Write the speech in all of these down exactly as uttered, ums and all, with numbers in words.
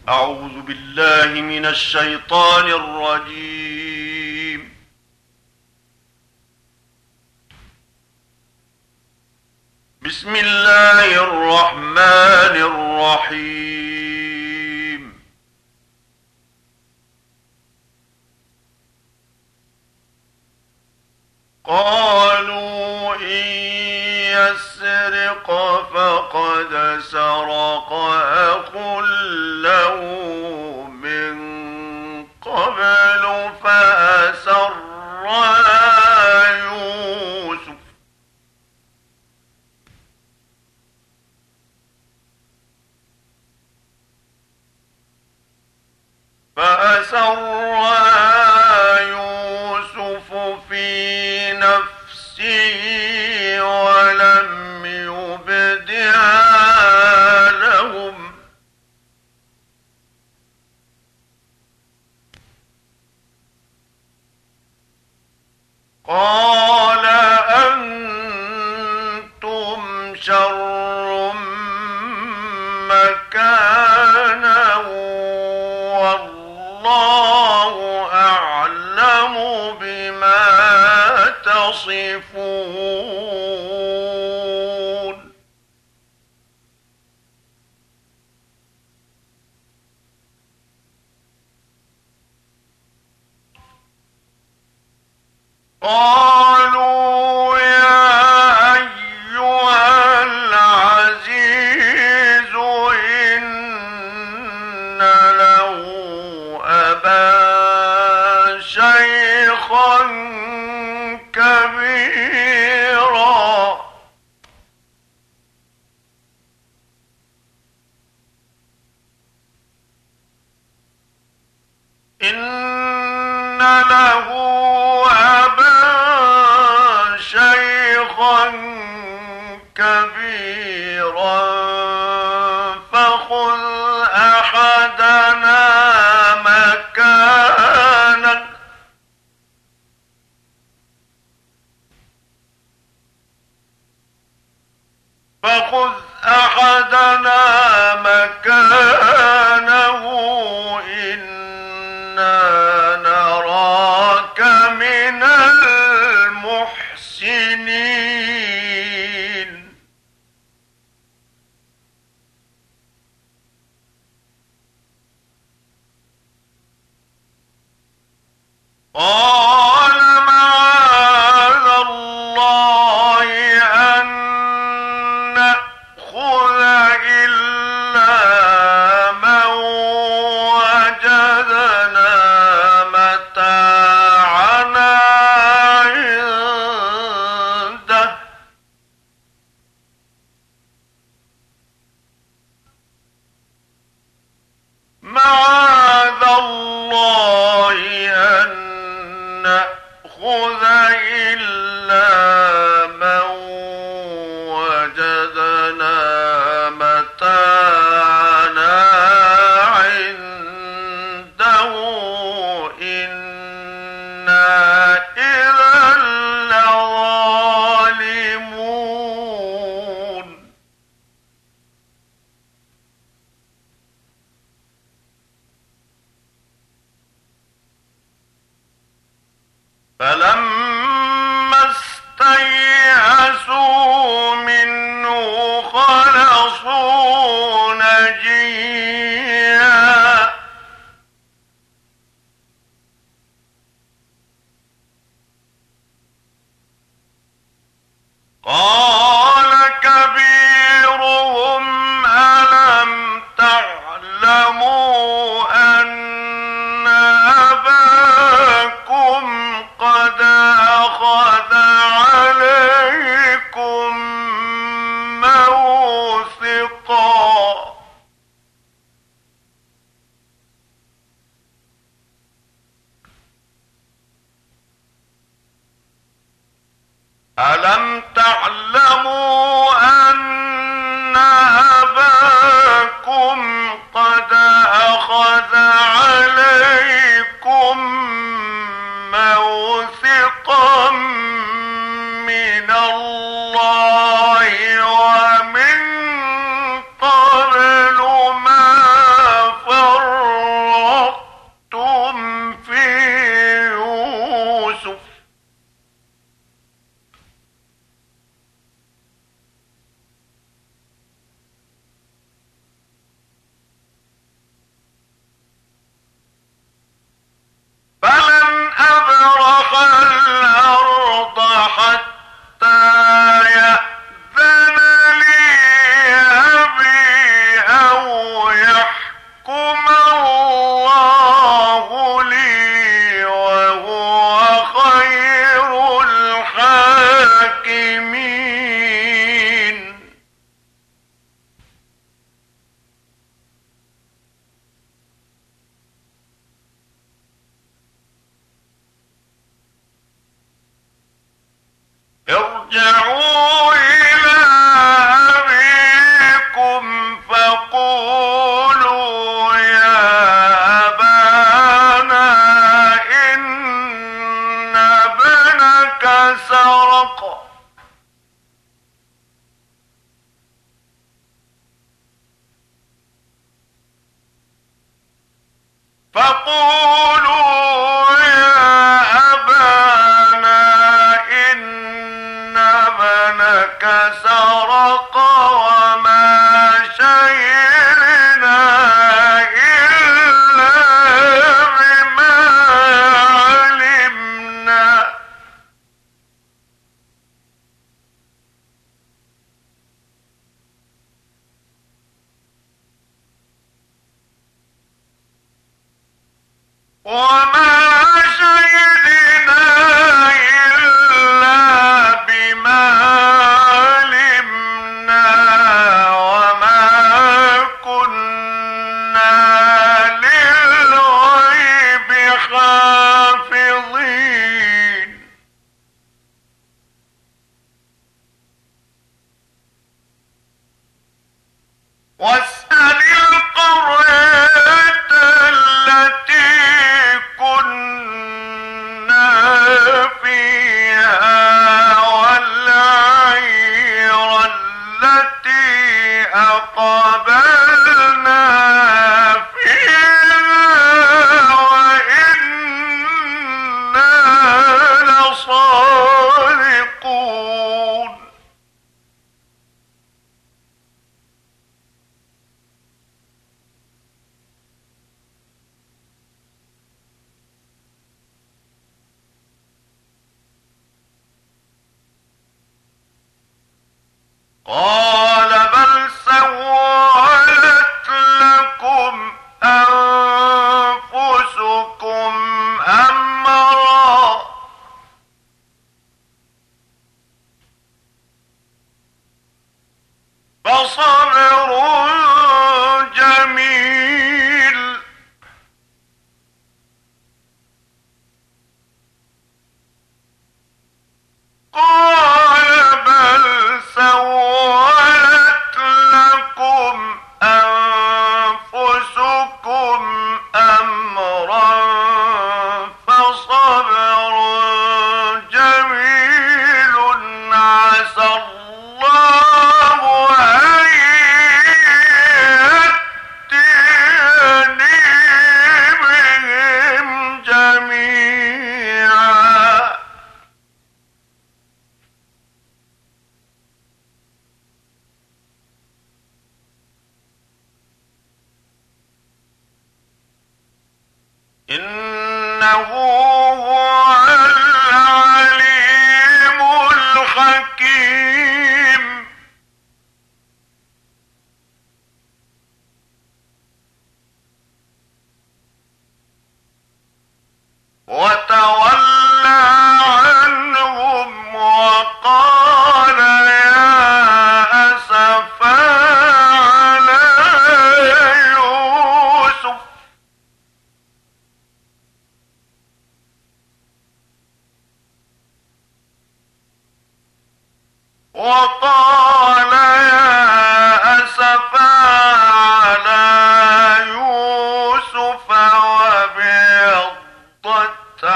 أعوذ بالله من الشيطان الرجيم. بسم الله الرحمن الرحيم. قالوا إن يسرق فقد سرق أخ له من قبل فأسرها يوسف فأسرها يوسف في نفسه ولم يبدها لهم قال أنتم شر مكانا والله أعلم بما تصفون. قالوا يا أيها العزيز إن له أبا شيخا كبيرا إن له شيخا كبيرا فخذ أحدنا مكانه فخذ أحدنا مكانه إنا نراك من المحسنين. قال معاذ الله أن نأخذ إلا من وجدنا متاعنا عنده معاذ الله أن نأخذ إلا من وجدنا متاعنا عنده إنا إذا لظالمون. فلما استيئسوا منه خلصوا نجيا قال كبيرهم ألم تعلموا أن أباكم قد أخذ عليكم موثقا ألم تعلموا أن أباكم قد أخذ عليكم موثقا من الله ومن قبل ما فرضتم ارجعوا إلى أبيكم فقولوا يا أبانا إن ابنك سرق فقولوا يا أبانا إن ابنك سرق وما شهدنا إلا بما علمنا وما شهدنا إلا بما علمنا وما كنا للغيب حافظين واسأل القرية التي كنا فيها والعير التي أقبلنا فيها وإنا لصادقون قال بل سولت لكم أنفسكم أمرا فصبر جميل قال بل سولت لكم أنفسكم أمرا فصبر جميل عسى الله أن يأتيني بهم جميعا إنه هو العليم الحكيم وتولى عنهم وقال يا أسفا على يوسف وقال يا أسفا على يوسف وابيضت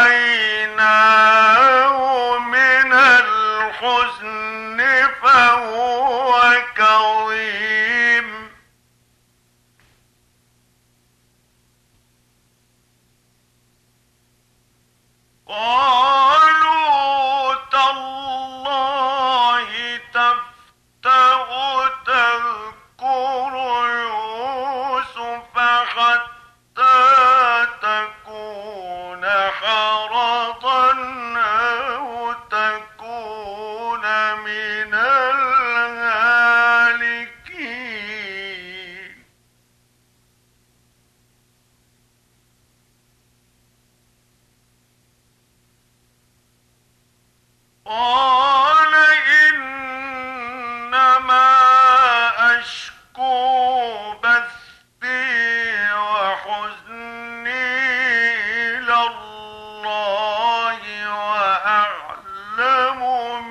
عيناه من الحزن فهو كظيم قالوا تالله تفتأ تذكر يوسف حتى تكون حرضا أو تكون من الهالكين قال إنما أشكو بثي وحزني إلى الله وأعلم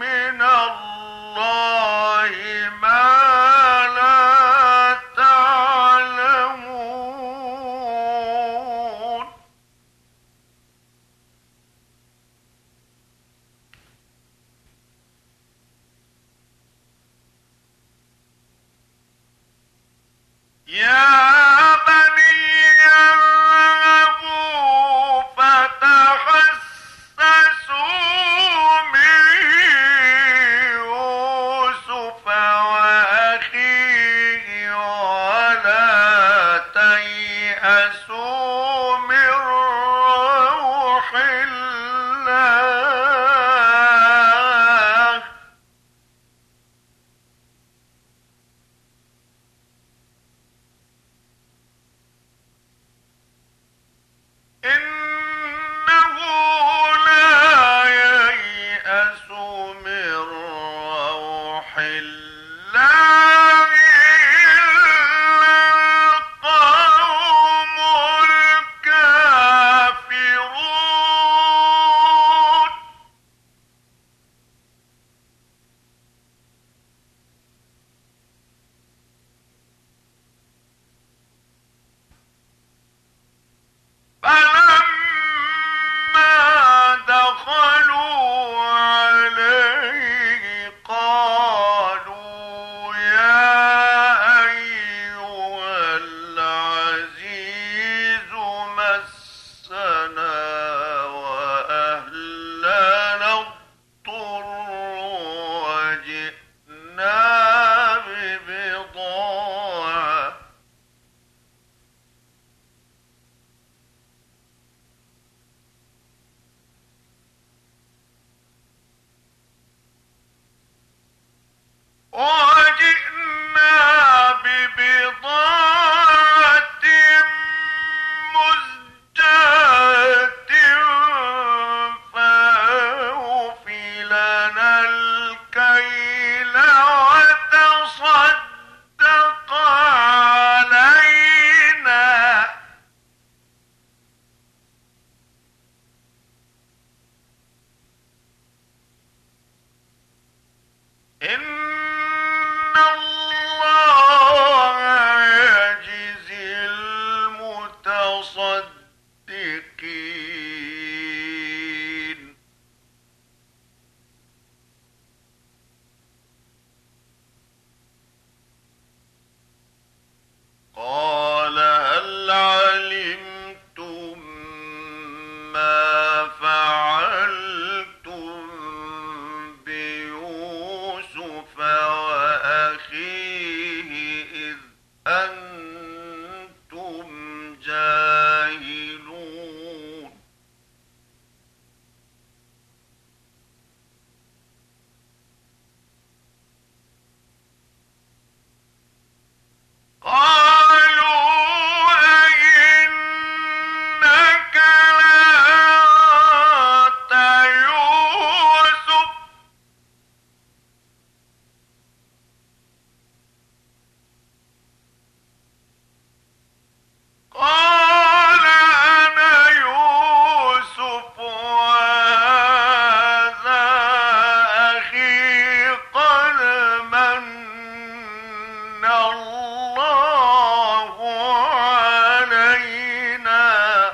فلما دخلوا عليه قالوا يا أيها العزيز مسنا وأهلنا الضر وجئنا ببضاعة وجئنا ببضاعة مزجاة فأوفي لنا الكيل وتصدق علينا إن الله يجزي المتصدقين قال هل علمتم ما فعلتم بيوسف وأخيه إذ أنتم جاهلون قالوا أئنك لأنت يوسف قال أنا يوسف وهذا أخي قد من الله علينا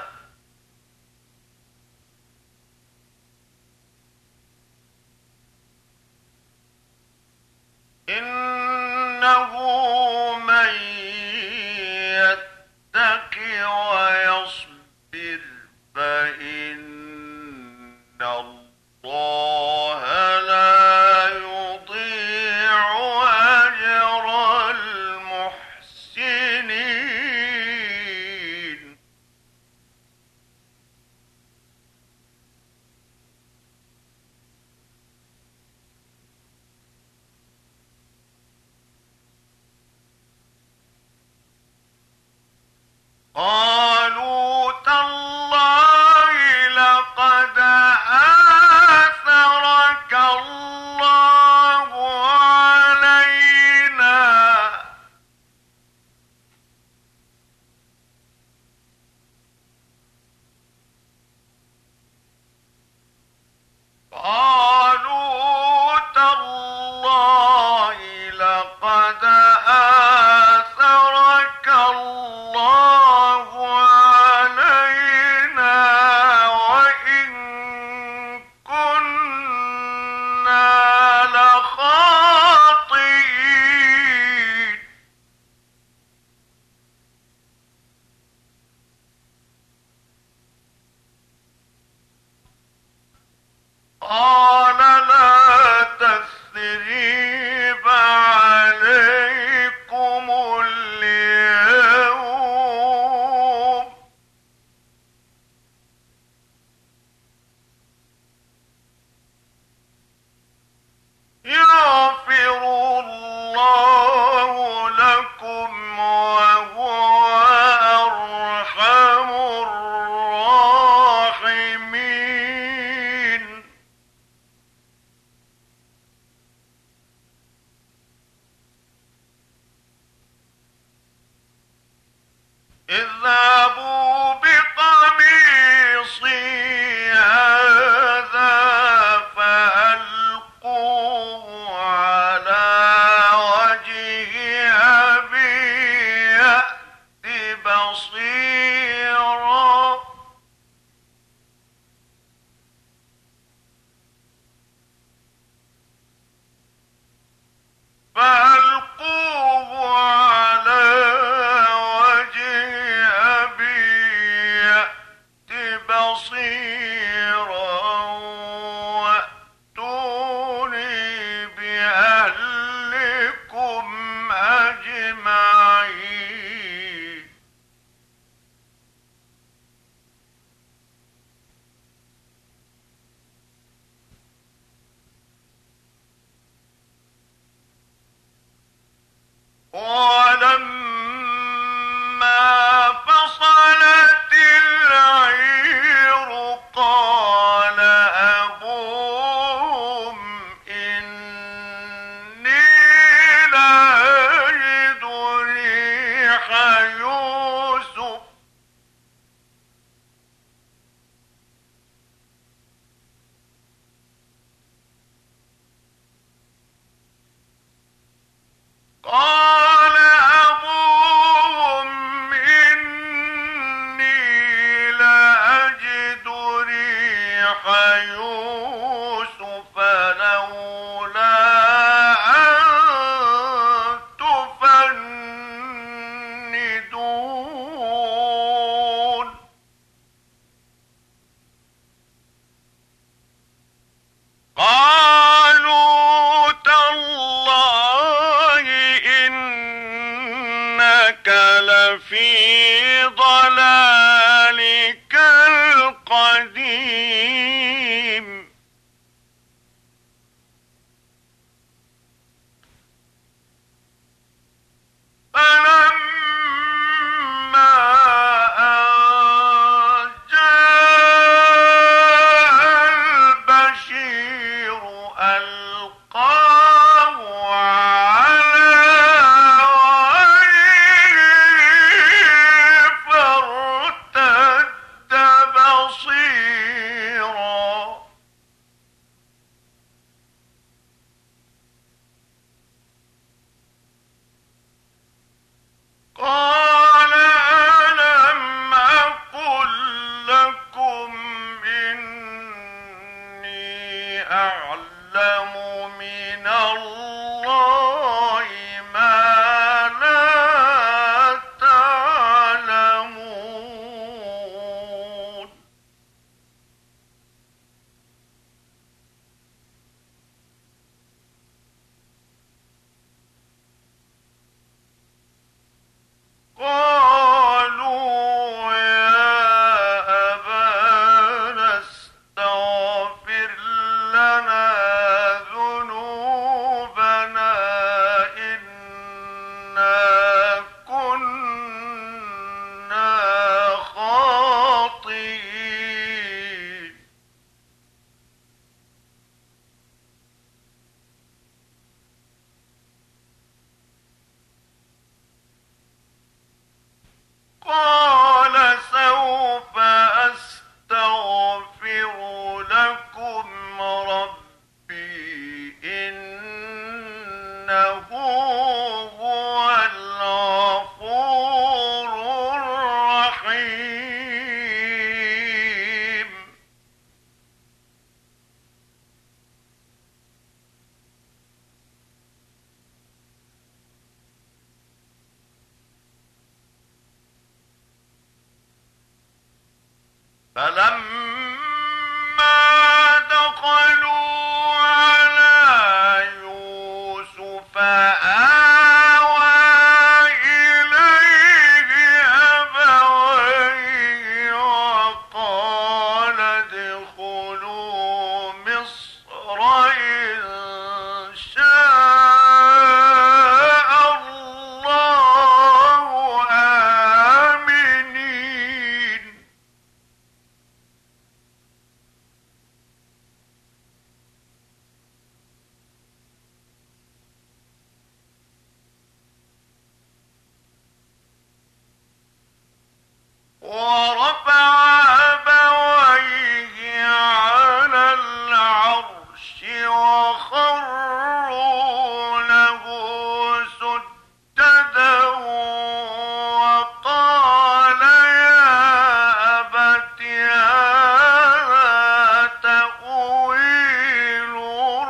إنه من يتق ويصبر فإن الله لا يضيع أجر المحسنين قالوا تالله لقد آثرك الله علينا قالوا تالله لقد آثرك الله علينا وإن كنا لخاطئين قال لا تثريب عليكم اليوم يغفر الله لكم وهو أرحم الراحمين اذهبوا بقميصي هذا فألقوه على وجه أبي يأت بصيرا قال أبوهم إني لأجد ريح يوسف لولا أن تفندون قالوا تالله إنك لفي ضلالك القديم فلما أن جاء البشير ألقاه على وجهه فارتد بصيرا قال ألم أقل لكم إني أعلم من الله ما لا تعلمون قالوا يا أبانا استغفر لنا ذنوبنا إنا كنا خاطئين قال سوف أستغفر لكم ربي إنه هو الغفور الرحيم فلما دخلوا على يوسف آوى إليه أبويه وقال ادخلوا مصر إن شاء الله آمنين ورفع أبويه على العرش وخروا له سجدا وقال يا أبت هذا تأويل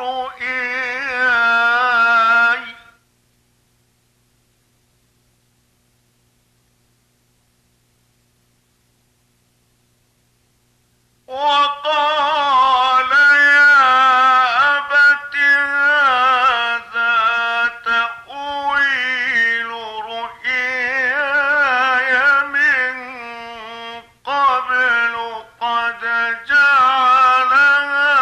رؤياي وقال يا أبت هذا تأويل رؤياي من قبل قد جعلها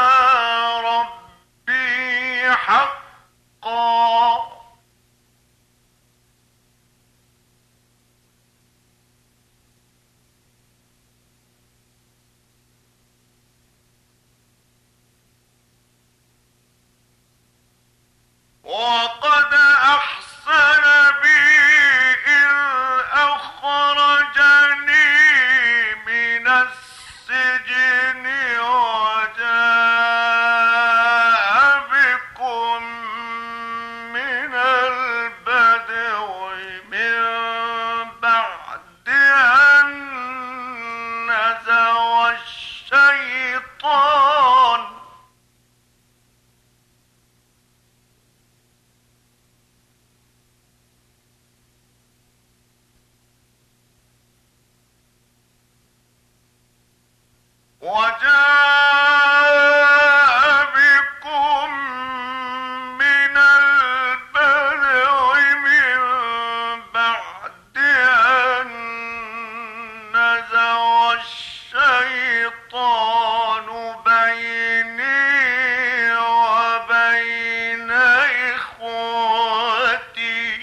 ربي حقا وقد أحسن بي إذ أخرجني من السجن نزغ الشيطان وجاء بكم من البدو من بعد أن نزغ الشيطان بيني وبين إخوتي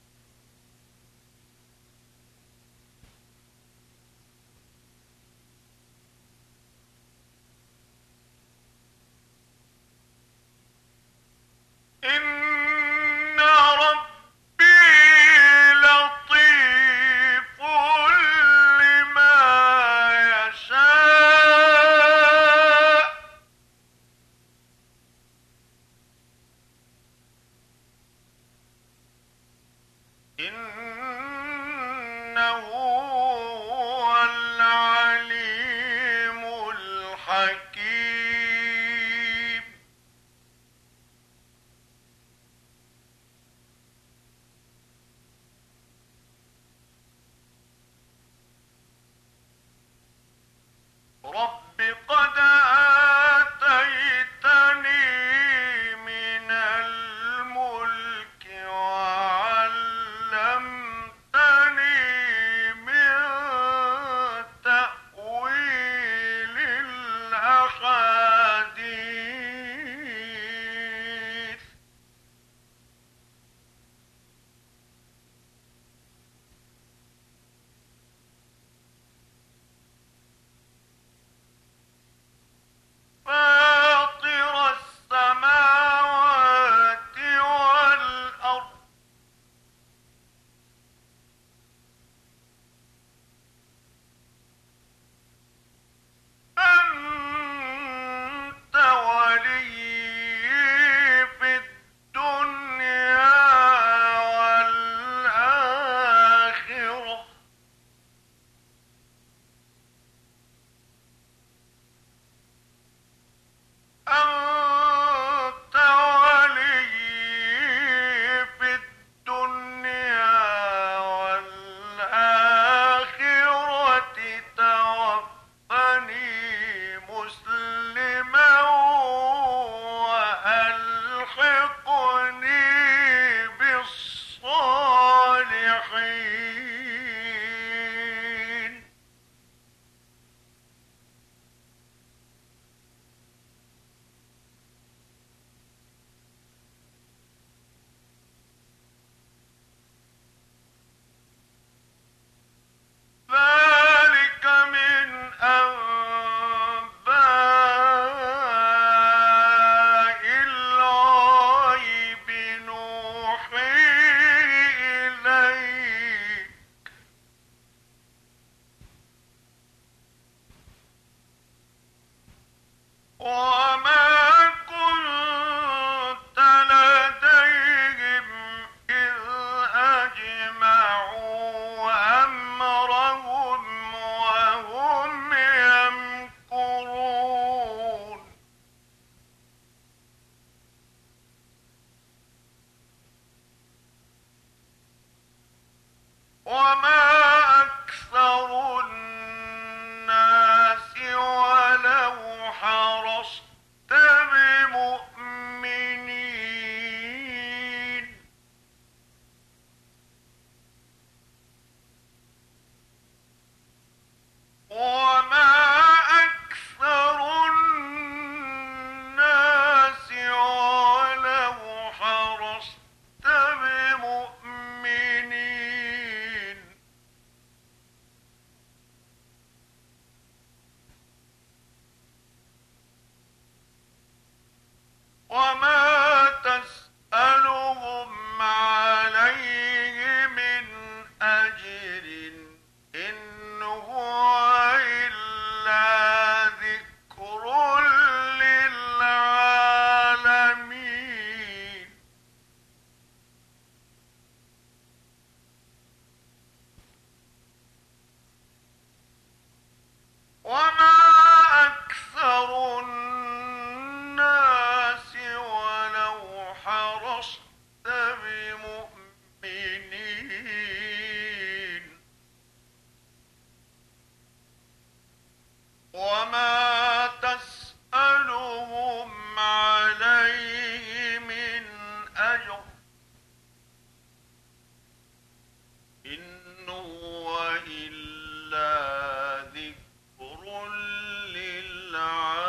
إن ربي لطيف لما يشاء إنه هو العليم الحكيم رب قد آتيتني من الملك وعلمتني من تأويل الأحاديث فاطر السماوات والأرض أنت ولي في الدنيا والآخرة أنت ولي في الدنيا والآخرة توفني مسلما وألحقني بالصالحين ذلك من أنباء الغيب نوحيه إليك وما كنت لديهم إذ أجمعوا أمرهم وهم يمكرون وما أكثر الناس ولو حرصت بمؤمنين وما أكثر الناس ولو حرصت بمؤمنين وما تسألهم عليه من أجر إن هو إلا ذكر للعالمين العالمين.